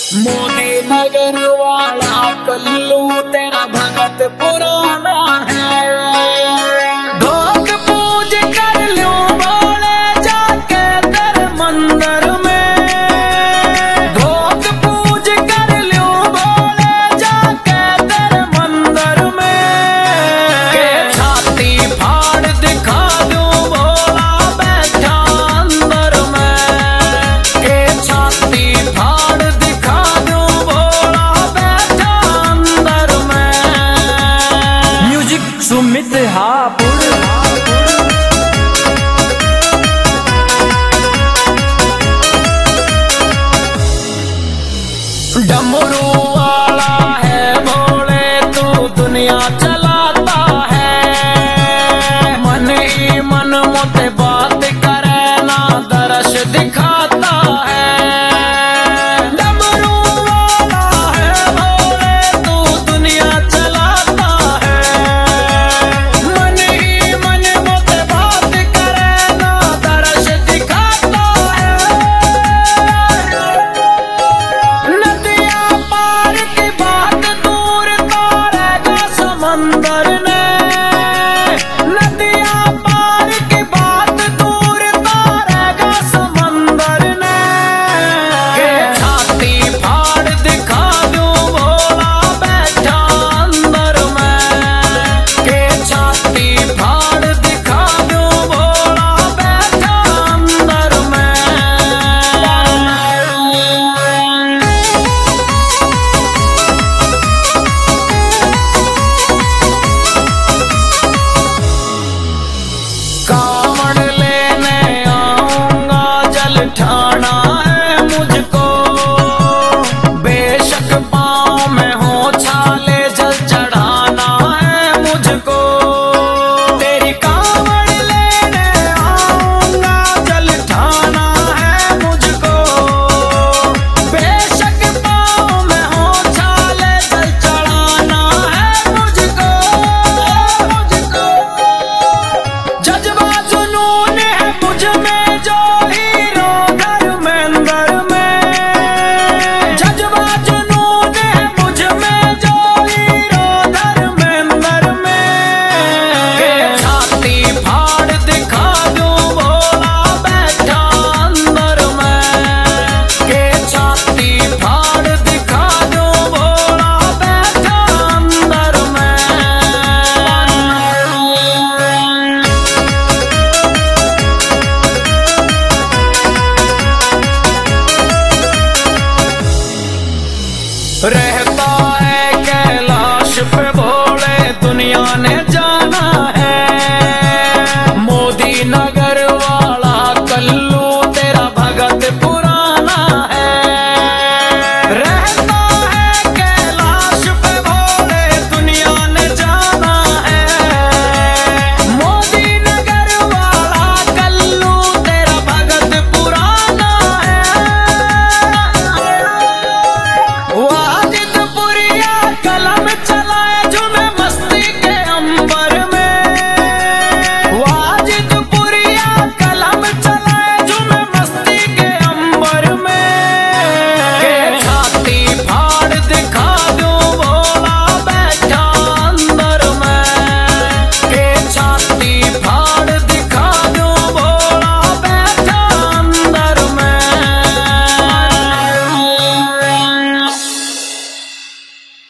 मोदी नगर वाला कल्लू तेरा भगत पुराना है। धोक पूज कर लूं बोले जाके तेरे मंदिर में। धोक पूज कर लूं बोले जाके तेरे मंदिर में। के छाती फाड़ दिखा दूं भोला बैठा अंदर में। के छाती फाड़ दिखा दूं भोला बैठा अंदर में। म्यूजिक सुमित हापुड़। डमरू वाला है भोले तू दुनिया चलाता है। मन ही मन मोते बात करे ना दर्श दिखाता है। डमरू वाला है भोले तू दुनिया चलाता है। मन ही मन मोते बात करे ना दर्श दिखाता है। नदिया पार की बात दूर तारेगा समंदर ने। नदिया पार की बात दूर तारेगा समंदर ने। के छाती फाड़ दिखा दूं भोला बैठा अंदर में। के छाती फाड़ दिखा दूं भोला बैठा अंदर में। कावड़ लेने आऊंगा जल ठाना है मुझको। बेशक पाँव में हो छाले जल चढ़ाना है मुझको। तेरी कावड़ लेने आऊंगा जल ठाना है मुझको। बेशक पाँव में हो छाले जल चढ़ाना है मुझको। जज्बा जुनून है मुझ में जो हीरो धर्मेंद्र में। जज्बा जुनून है मुझ में जो हीरो धर्मेंद्र में। के छाती फाड़ दिखा दूं भोला बैठा अंदर में। के छाती फाड़ दिखा दूं भोला बैठा अंदर में। रह